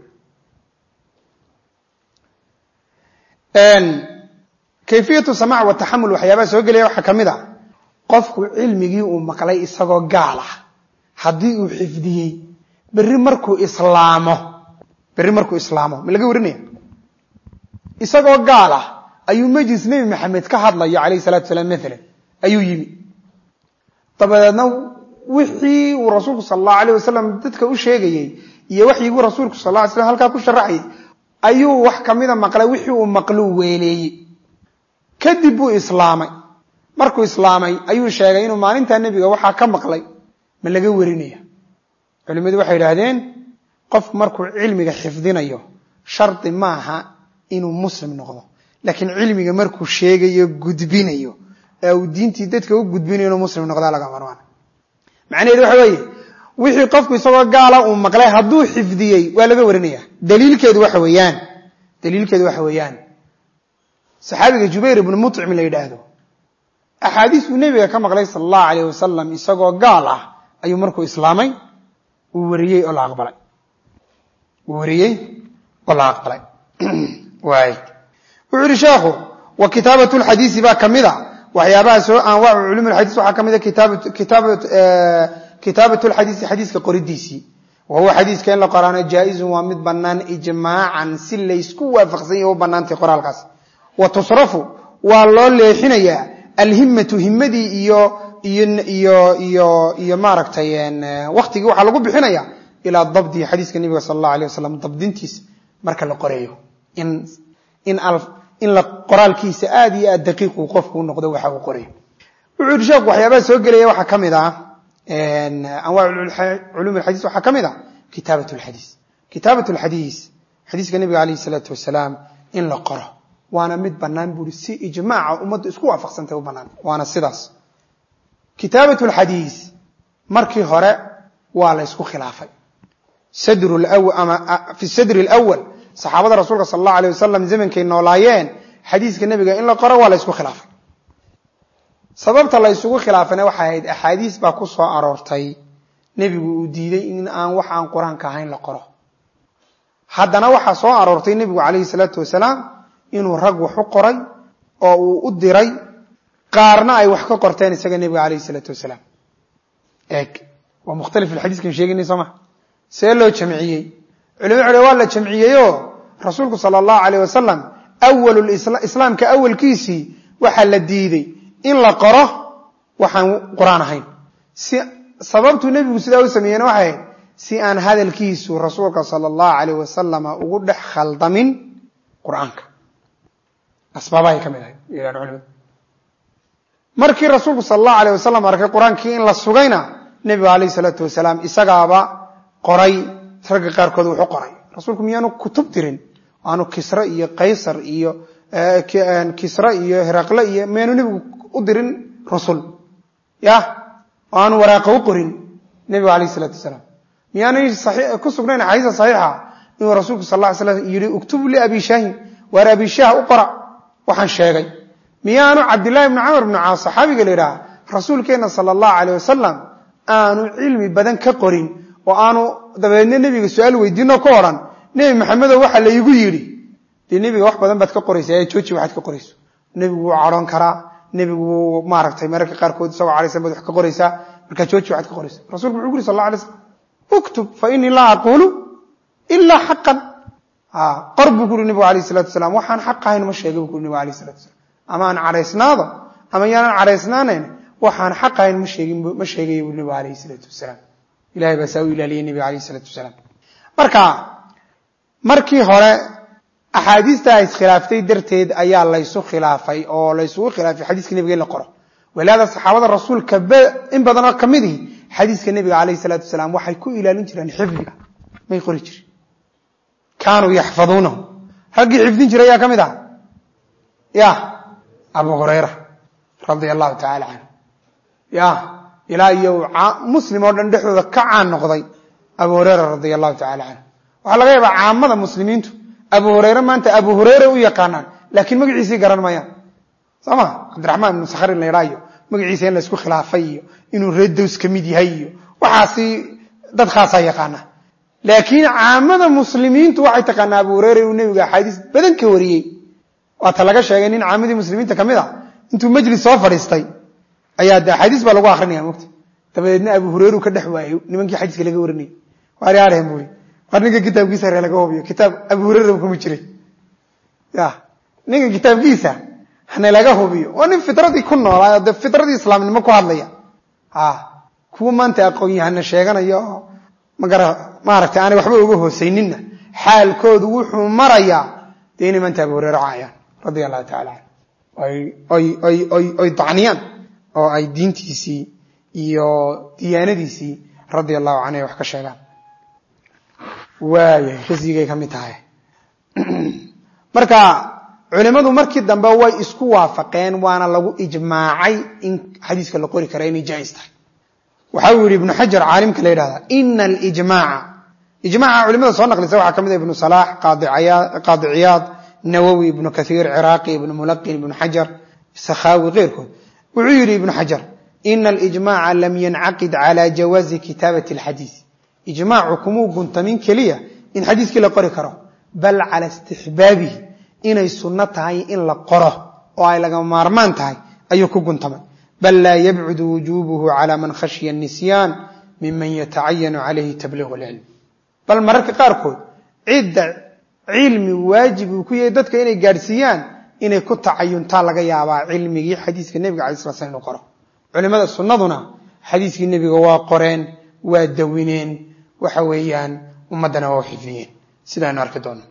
een kayfiyatu samaa' wa tahammul waxyaaba soo galay waxa kamid ah qofku cilmigii uu maqlay isagoo gaal ah hadii uu xifdiyay bari markuu islaamo bari markuu islaamo ma laga warinaya isagoo gaal ah ayuu majlis nabi maxamed ka hadlayo kaleey salaatu salaam mesela ayuu yimi tabaadna wixii uu rasuulku sallallahu alayhi wasallam dadka u sheegayay iyo wixii rasuulku sallallahu alayhi wasallam halka ku sharaxay ayuu wax kamida maqlay wixii uu maqluu weeleeyay kadib uu islaamay markuu islaamay ayuu sheegay inuu maalinta nabiga waxa ka maqlay ma laga warinaya culimadu waxay yiraahdeen qof markuu cilmiga xifdinayo sharti maaha inuu muslim noqdo laakiin cilmiga markuu sheegayo gudbinayo ee uu diintii dadka u gudbinayo inuu muslim noqdo laga marmaan macnaheedu waxa weeye wixii qofku isagoo gaala uu maqlay haduu xifdiyay waa laga warinaya daliilkeedu waxa weeyaan daliilkeedu waxa weeyaan saxaabiga Jubayr ibn Mut'im la yiraahdo axaadiis uu nabiga ka maqlay sallallahu alayhi wasallam isagoo gaal ah ayuu markuu islaamay uu wariyay oo la aqbalay uu wariyay oo la aqbalay waay wuxuu sheekhu wa kitabatu alhadith ba kamida waxyaabaha soo anwaa culum alhadith waxa kamida kitabatu kitabatu kitabatu alhadith hadithka qoridiisi wa huwa hadithka in la qorana jaiz wa mid banaan ijmaacan si la isku waafaqsan yahay banaantii qoraalkaas wa tusrafu wa loo leexinaya alhimmatu himmadii iyo iyo iyo iyo maaragtayeen waqtigii waxa lagu bixinaya ila dabdi hadithka nabiga sallallahu alayhi wasallam dabdintiis marka la qorayo in in alf in la qoraalkiisa aad iyo aad daqiiq uu qofku noqdo waxa uu qorayo wuxuu sheekhu waxyaaba soo galay waxa kamid ah een anwaa ulum alhadith waxa kamid ah kitabatu alhadith kitabatu alhadith hadithka nabiga alayhi salatu wasalaam in la qoro waana mid banaan buu si ijmaaca ummadda isku waafaqsantay u banaan waana sidaas kitabatu alhadith markii hore waa la isku khilaafay sadru al-awwal ama fi sadr al-awwal saxaabada rasuulka sallallahu alayhi wasallam zamankay noolaayeen xadiiska nabiga in la qoro waa la isku khilaafay sababta la isugu khilaafana waxa ahayd ahadiis baa ku soo aroortay nabigu uu diiday in aan wax aan quraanka ahayn la qoro haddana waxa soo aroortay nabigu alayhi salatu wasalaam inuu rag wax u qoray oo uu u diray qaarna ay wax ka qorteen isaga nabiga alayhi salatu wasalaam eeg waa mukhtalif alhadith kan sheegnay sama see loo jamciyay culimadu waa la jamciyeeyo rasuulku sallallahu alayhi wasallam awwalul islaamka awwalkiisi waxa la diiday in la qoro waxaan quraan ahayn si sababtu nabigu sidaa u sameeyay waxay si aan hadalkiisu rasuulka sallallahu alayhi wasallam ugu dhex khaldamin quraanka asbaabaha kamida ilaa culimada markii rasuulku sallallahu alayhi wasallam arkay quraankii in la sugayna nabiga alayhi salatu wasalaam isagaaba qoray rag qaar kood wuxuu qoray rasuulku miyaanu kutub dirin aanu kisra iyo qaysar iyo kisra iyo hiraqla iyo meenu nabigu u dirin rasuul ya aanu waraaqo u qorin nabiga alayhi salatu wasalaam miyaanu sahih ku sugnayn xadiis sahiha inuu rasuulku sallallahu alayhi wasallam yiri uktub li abi shahin wa abi shah u qora waxaan sheegay miyaanu abdullah ibn amr ibn aas saxaabiga leeyahay rasuulkeena sallallahu alayhi wasallam aanu cilmi badan ka qorin oo aanu dabeedna nabiga su'aal weydiino ka oran nabi maxamed waxa la igu yiri tii nabiga wax badan baad ka qoraysaa ee jooji waxaad ka qorayso nabigu wuu caroon karaa nabigu maaragtay mararka qaar kood soo calaysan baad wax ka qoraysaa marka jooji waxaad ka qorayso rasuulku wuxuu yiri sallallahu alayhi wasallam uktub fa inni la aqulu illa haqqan ah qarbu qulu nabi alayhi salatu wasallam waxaan xaq ahayn ma sheego qulu nabi alayhi salatu wasallam ama aan caraysnaado ama yaan caraysnaanayn waxaan xaq ahayn ma sheegin ma sheegay nabi alayhi salatu wasallam ilaahay baa soo ilaaliyay nabi alayhi salatu wasallam marka markii hore axaadiista ay khilaaftay darteed ayaa la isku khilaafay oo la isku khilaafay xadiiska nabiga la qoro walaada saxaabada rasuulka in badan oo kamidii xadiiska nabiga alayhi salatu wasallam waxay ku ilaalin jireen xifdiga may qori jireen kaanu yaxfaduunahu hagi xifdin jiray ya kamida ya abu hurayra radiyallahu ta'ala anhu ya ila iyo muslim oo dhan dhexdooda ka caan noqday abu hurayra radiyallahu ta'ala anhu waxa laga yaabaa caamada muslimiintu abu hurayra maanta abu hurayra u yaqaanaan laakiin magaciisa garan maayaan sama abdurrahman ibn sakhar la yiraayo magaciisa in la isku khilaafay inuu reedows kamid yahay waxaasi dad khaas ah yaqaana laakiin caamada muslimiintu waxay taqaanaa abu hurayra inuu nabiga xadiis badan ka wariyay waxa laga sheegay in caamadii muslimiinta kamid ah intuu majlis soo fadhiistay ayaa da xadiis baa lagu akhrinaya mugti tabeedna abu hurayra ka dhex waayay nimankii xadiiska laga warinay waari aareen buuri warniga kitaabkiisa reer laga hubiyo kitaab abu hurayra kuma jiray ya ninka kitaabkiisa hana laga hubiyo oo nin fitradii ku noolaa oo fitradii islaamnimo ku hadlaya ha kuwa maanta aqoon yahanna sheeganayo magara maaragtay aan waxba uga hooseyninna xaalkoodu wuxuu marayaa deena maanta abu hurayra caayaan radiyallahu ta'ala ay ay ay ay ay tacniyaan oo ay diintiisii iyo diyaanadiisii radiyallahu anhu wax ka sheegaan waaye xisiigay kamid tahay marka culimadu markii dambe way isku waafaqeen waana lagu ijmaacay in xadiiska la qori karo inay jaayis tahay waxa uu yiri ibn hajar caalimka leeyahay innal ijmaa'a ijmaa'a culimada soo naqlisay waxa kamid ah ibn salah qaadi'iyad qaadi'iyad nawawi ibn kathir iraqi ibn mulaqqin ibn hajar sakhawi gheyrkood wuxuu yiri ibn hajar innal ijmaa'a lam yan'aqid ala jawaz kitabati alhadith ijmaacu kumu guntamin kaliya in xadiiska la qori karo bal ala istihbaabihi inay sunna tahay in la qoro oo ay laga maarmaan tahay ayuu ku guntamay bal la yab'ud wujubuhu ala man khashiya an-nisyan mimman yata'ayyanu alayhi tabligh al-ilm bal mararka qaar kood cid cilmi waajib ku yahay dadka inay gaarsiiyaan inay ku tacayunta laga yaabaa cilmigii xadiiska nabiga calaysay sallallahu alayhi qoro culimada sunnaduna xadiiskii nabiga waa qoreen waa dawineen waxa weeyaan ummadana waa xifdiyeen sidaan arki doono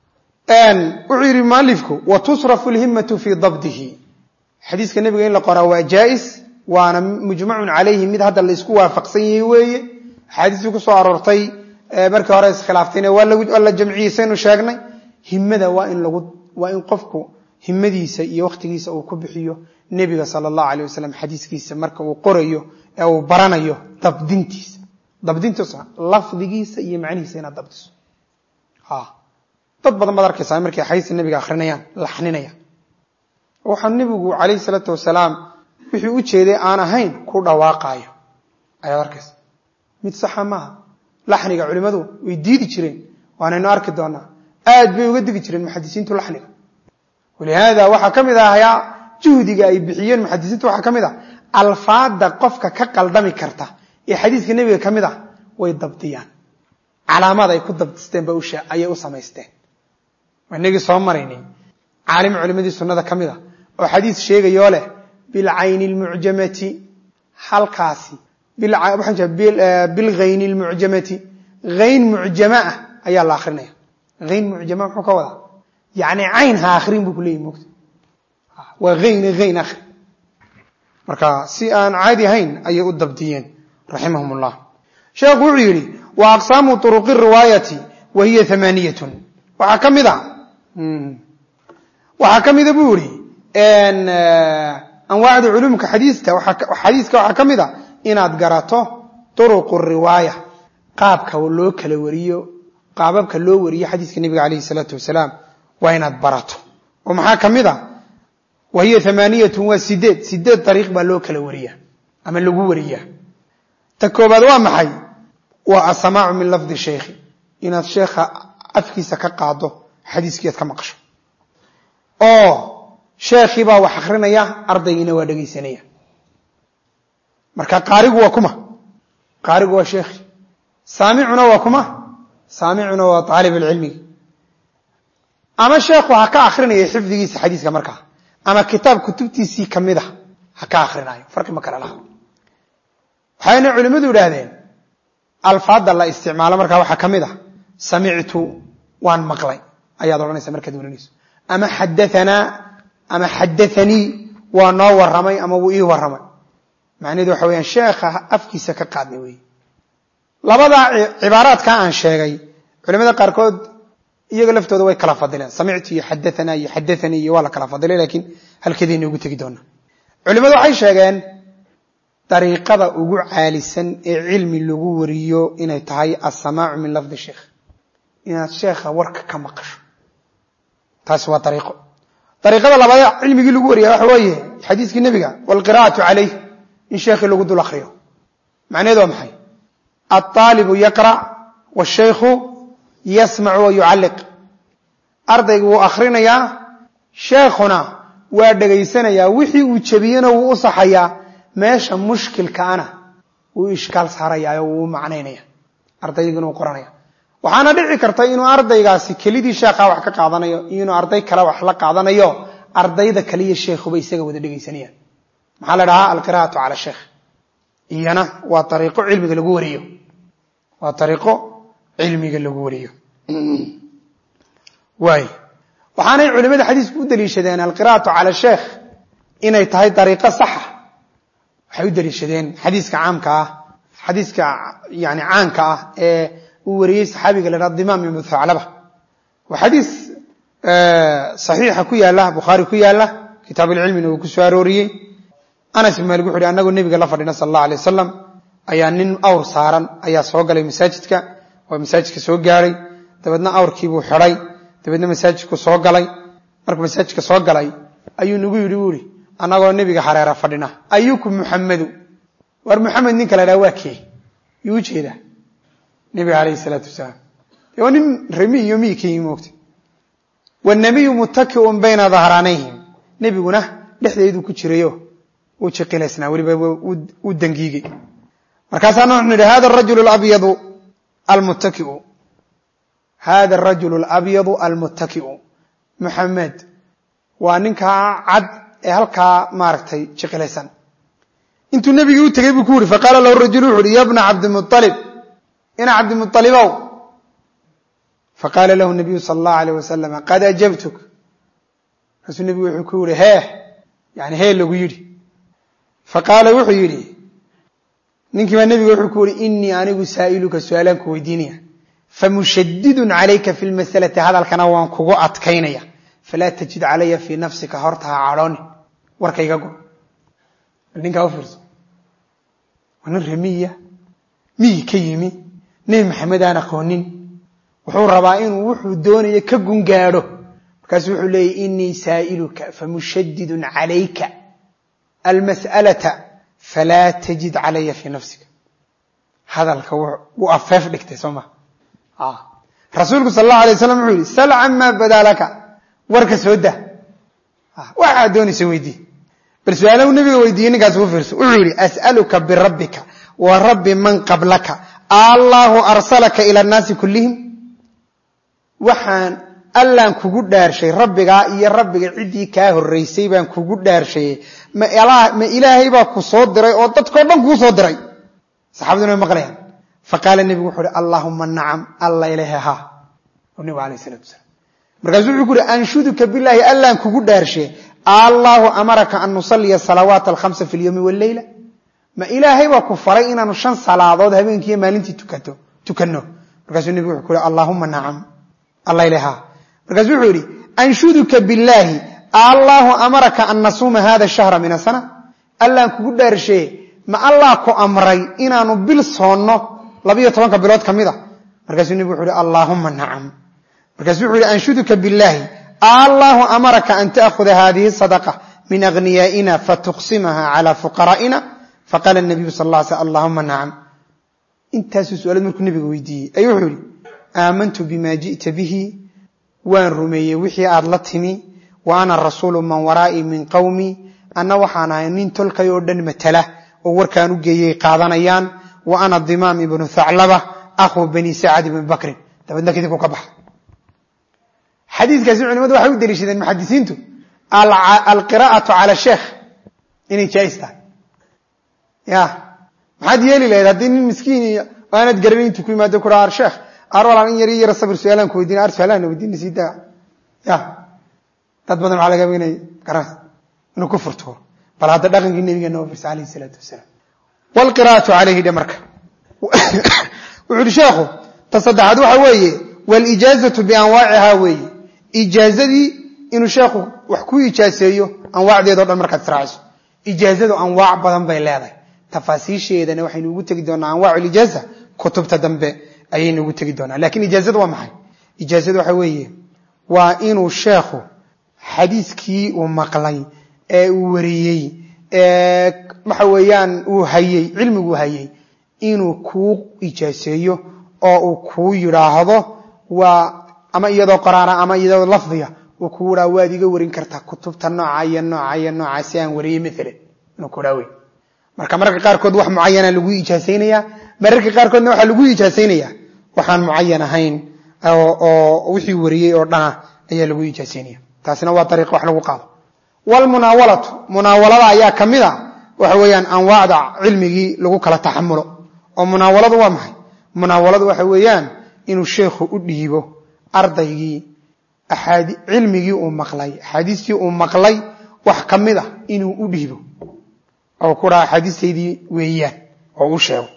ان وعير مالفكو وتصرف الهمة في ضبطه حديث النبي إن لقرأ وجائز وانا مجمع عليه مد هذا اللي اسكو وافقسيه وي حديثك سو ارورتي marka hore is khilaaftayna waa lagu wala jamciiseen u sheegnay himada waa in lagu waa in qofku himadiisa iyo waqtigiisa uu ku bixiyo nabiga sallallahu alayhi wasallam xadiiskiisa marka uu qorayo ee uu baranayo dabdintiisa dabdintiisa lafdigiisa iyo macnihiisa ina dabdiso ha dad badan baad arkaysaa markay xadiiska nabiga akhrinayaan laxninaya waxa nabigu alayhi salatu wasalaam wixii u jeeday aan ahayn ku dhawaaqayo ayaa arkaysa mid sax ma laxniga culimadu way diidi jireen waana inoo arki doonaa aad bay uga digi jireen muhaddisiintu laxniga walaada waxa kamid ah ayaa juhdiga ay bixiyeen muhaddisiintu waxa kamid ah alfaada qofka ka qaldami karta ee xadiiska nabiga kamid ah way dabdiyaan calaamad ay ku dabdisteen ba u shaa ayay u sameysteen wanigi soo mareynay caalim culimadii sunnada kamid ah oo xadiis sheegayo leh bil ayn al mu'jamati halkaasi bil waxa bil bil ghayn al mu'jamati ghayn mu'jama ayaa la akhrinaya ghayn mu'jama wuxuu ka wada yaani ayn ha akhrin buu kuleeyay moogta wa ghayn ghayn akhri marka si aan caadi ahayn ayay u dabdiyeen rahimahumullah sheekhu wuxuu yiri wa aqsamu turuq riwayati wa hiya thamaniyatun waxa kamida waxa kamida buu yiri in anwaa'u ulumka hadiiska waxa hadiiska waxa kamida inaad garato turuq riwaya qaabka loo kala wariyo qaababka loo wariyo hadiiska nabiga kaleey salatu wasalaam waa inaad barato oo maxaa kamida وهي ثمانية وسداد سداد طريق بالو كلا وريا أما اللي وريا تكوباد ومحي والسماع من لفظ الشيخ إن الشيخ أفكي سكا قاعدو حديث كيات كمقش أو شيخي با وحخرنا يا أرضينا ودقي سنية مركا قارق وكما قارق وشيخ سامعنا وكما سامعنا وطالب العلمي أما الشيخ وحكا أخرنا يحفظ حديث كمركا ama kitaab kutubtiisii kamida ha ka akhrinayo farqi ma kala laha waxayna culimadu yiraahdeen alfaada la isticmaalo marka waxa kamida sami'tu waan maqlay ayaad oranaysaa marka doonayso ama hadathana ama hadathani wa noo waramay ama uu ii waramay macnaheedu waxa weeyaan sheekha afkiisa ka qaadnay weey labada cibaaraadka aan sheegay culimada qaar kood iyaga laftooda way kala fadileen sami'tu iyo hadathana iyo hadathani iyo wala kala fadilay laakiin halkeedii ugu tagi doona culimadu waxay sheegeen dariiqada ugu caalisan ee cilmi lagu wariyo inay tahay as-sama'u min lafdhi sheekh inaad sheekha warka ka maqasho taas waa dariiqo dariiqada labaad cilmigi lagu wariyo waxa weeye xadiiskii nabiga wal qiraa'atu alayhi in sheekhi lagu dul akhriyo macnaheedu waa maxay at-talibu yaqra wash-shaykhu يسمع ويعلق أرضي وآخرنا شيخنا ودقيسنا وحي وجبينا وأصحيا ماشى مشكل كأنا وإشكال صاريا ومعنينا أرضي جنو قرنيا وحنا دعي كرتين وأرضي جاسي كليدي شاقة وحكا قاضنا ينو أرضي كلا وحلق قاضنا يو أرضي ذا كلي الشيخ وبيسجى ودقيسنيا محل رها القراءة على الشيخ إيانا وطريق علمي الجوريو وطريقه علمي الجوريو واي وحنا علماء الحديث بدل شدين القراءة على الشيخ إنه تهي طريقة صح حيدل شدين حديث كعام كا حديث ك يعني عام كا إيه وريس حبيب للضمام من ثعلبة وحديث اه صحيح كوي الله بخاري كوي الله كتاب العلم إنه كسواروري أنا سمع الجوحي أنه النبي قال فرنا صلى الله عليه وسلم أيان أور صارا أيا سوق لي مساجدك ومساجدك سوق جاري dabadna awrkii buu xiray dabadna masaajidku soo galay markuu masaajidka soo galay ayuu nagu yiri wuri anagoo nabiga xareera fadhina ayukum muhammadu war muhammad nin kala dhawaakay yuu jeeda nabi kaleey salatu wasalaam yonin rimi yomi kii moogtay wan nabiy muttaki'un bayna dhahranayhim nabiguna dhexdeedu ku jirayo uu jiqilaysna waliba uu dangiigay markaas aanu nidhi hada ar-rajul al-abyad al-muttaki'u هذا الرجل الأبيض المتكئ محمد وانكا عد هلكا ماركتي شقليسان انتو النبي يقول تجيب كوري فقال له الرجل يا ابن عبد المطلب انا عبد المطلب فقال له النبي صلى الله عليه وسلم قد أجبتك رسول النبي يقول ها يعني هي اللي يقولي فقال وحيري ننكي النبي يقول إني أنا سائلك سؤالا كويدينيا فمشدد عليك في المسألة هذا الكنوان كوغو أتكينيا فلا تجد علي في نفسك هرتها عراني وركا يقول لنك أفرز ونرمية مي كيمي نبي محمد أنا قونين وحور ربائين وحو دوني كقن قارو وكاسوحو لي إني سائلك فمشدد عليك المسألة فلا تجد علي في نفسك هذا الكوع وأفاف لك تسمى آه. رسولك صلى الله عليه وسلم يقول سل عما بدا لك ورك سوده آه. واحد دوني سويدي بل سؤاله النبي ويدينك يقول أسألك بربك ورب من قبلك الله أرسلك إلى الناس كلهم وحان allaan kugu dhaarshay rabbigaa iyo rabbiga cidii kaa horeysay baan kugu dhaarshay ma ilaah ma ilaahay baa ku soo diray oo dadkoo dhan ku soo diray saxaabaduna way maqlayaan faqala nabigu wuxuu allahumma na'am alla ilaha nabi alayhi salatu wasallam markaasuu wuxuu yiri anshuduka billahi allaan kugu dhaarshay allahu amaraka an nusalli salawat al-khamsa fi al-yawmi wal-layla ma ilaahay baa ku faray inaanu shan salaadood habeenkii maalintii tukato tukanno markaasuu nabigu wuxuu yiri allahumma na'am alla ilaha markaasuu wuxuu yiri anshuduka billahi allahu amaraka an nasuma hada ash-shahra min as-sana allaan kugu dhaarshay ma allah ku amray inaanu bil soonno labiyo tobanka bilood kamida markaasuu nabigu wuxuu yiri allahumma na'am markaasuu wuxuu yiri anshuduka billahi allahu amaraka an ta'khudha hadhihi sadaqa min aghniyaina fatuqsimaha ala fuqara'ina faqala an-nabiy sallallahu alayhi wasallam allahumma na'am intaas su'aal markuu nabigu weydiiyay ayuu wuxuu yiri aamantu bima ji'ta bihi waan rumeeyay wixii aad la timi wa ana rasuulu man wara'i min qawmi ana waxaana nin tolkay oo dhan matala oo warkaan u geeyay qaadanayaan wa ana dimam ibn tha'laba akhu bani sa'd ibn bakr tabadna kidib ku ka bax xadiiskaasi culimadu waxay u daliishadeen muhaddisiintu al-qira'atu ala sheekh inay jaayista ya maxad yeeli leeyahay hadii nin miskiin aanad garanin intuu ku yimaado ku raar sheekh arwala in yari yar sabir su'aalan ku weydiin ar su'aalan weydiin sida ya dad badan waxa laga weynay garan inuu ku furto bal hada dhaqankii nabiga noo fiirsa alayhi salatu wasalam wal qira'atu alayhi damarka wuxuu sheekhu tasaddahadu waxa weeye wal ijazatu bi anwaa'iha weeye ijazadii inuu sheekhu wax ku ijaaseeyo anwaacdeedo dhan marka israaciso ijazadu anwaac badan bay leedahay tafaasiisheedana waxaynu ugu tagi doonaa anwaacul ijaza kutubta dambe ayaynu ugu tagi doonaa laakiin ijazadu waa maxay ijazadu waxa weeye waa inuu sheekhu xadiiskii uu maqlay ee uu wariyay ee waxa weeyaan uu hayay cilmigu hayay inuu ku ijaaseeyo oo uu ku yiraahdo waa ama iyadoo qaraana ama iyadoo lafdiga uu ku wara waad iga warin kartaa kutubta nooca iyo nooca iyo nooca si aan wariyay midna inuu ku raaway marka marka qaar kood wax muayana lagu ijaaseynaya marka qaar koodna waxa lagu ijaaseynaya waxaan muayan ahayn oo oo wixii wariyay oo dhana ayaa lagu ijaaseynaya taasina waa dariiq wax lagu qaado wal munawalatu munawalada ayaa kamida waxa weeyaan anwaacda cilmigi lagu kala taxamulo oo munawaladu waa maxay munawaladu waxa weeyaan inuu sheekhu u dhiibo ardaygii ahadi cilmigi uu maqlay xadiiskii uu maqlay wax kamida inuu u dhiibo oo ku raa xadiisteedii weeyaan oo uu sheego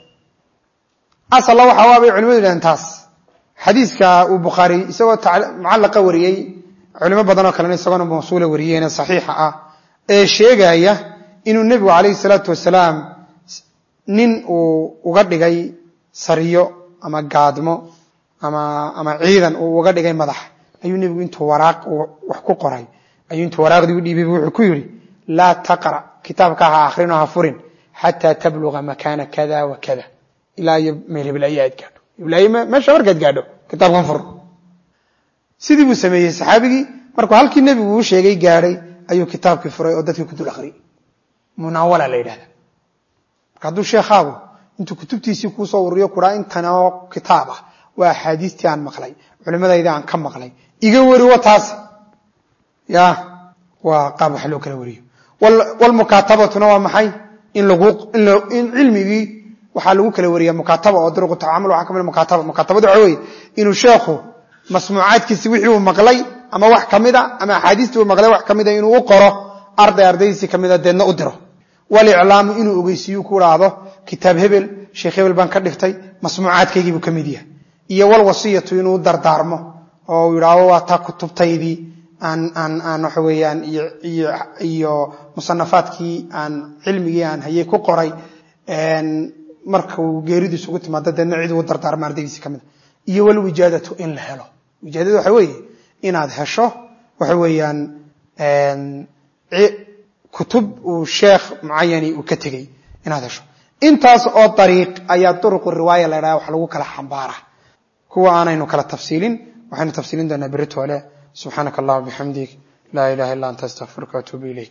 asal waxa waabay culimadu intaas xadiiska uu bukhari isagoo mucallaqa wariyay culimo badan oo kale isagoo mawsuula wariyayna saxiixa ah ee sheegaya inuu nabigu kaleey salaatu wasalaam nin uu uga dhigay sariyo ama gaadmo ama ama ciidan uu uga dhigay madax ayuu nabigu intuu waraaq wax ku qoray ayuu intuu waraaqdii u dhiibay wuxuu ku yiri la taqra kitabka ha akhrino ha furin hatta tabluga makana kada wa kada ila yamil bil ayad gaadho ilayma ma shawarkad gaadho kitabkan fur sidii buu sameeyay saxaabigi markuu halkii nabigu uu sheegay gaaray ayuu kitabkii furay oo dadkii ku dul akhri munawala leeyahay kaduu sheekhagu intuu kutubtiisii ku soo wariyo kuraa intana kitaab ah waa xadiistii aan maqlay culimadayda aan ka maqlay iga wari wataas ya waa qaab wax loo kala wariyo wal wal mukatabatuna waa maxay in lagu in cilmigi waxa lagu kala wariyaa mukataba oo duruq taamul waxa kamid mukataba mukatabadu waxa weey inuu sheekhu masmuucaadkiisa wixii uu maqlay ama wax kamida ama xadiistii uu maqlay wax kamida inuu u qoro arday ardaysi kamida deedna u diro wal i'laam inuu ogeysiyo ku raado kitaab hebel sheekh hebel baan ka dhiftay masmuucaadkaygii buu kamid yahay iyo wal wasiyatu inuu dardaarmo oo yiraahdo waa ta kutubtaydii aan aan aan waxa weeyaan iyo iyo musanafaadkii aan cilmigii aan hayay ku qoray een marka uu geeridiisu ugu timaado dadna cid uu dardaarmo ardaydiisa kamid iyo wal wijaadatu in la helo wijaadadu waxa weeye inaad hesho waxa weeyaan een kutub uu sheekh muayani uu ka tagay inaad hesho intaas oo dariiq ayaa turuq riwaaya la yiraahdo wax lagu kala xambaara kuwa aanaynu kala tafsiilin waxaynu tafsiilin doonaa biritoole subhanakallahumma bihamdik la ilaha illa anta astaghfiruka wa atubu ilayk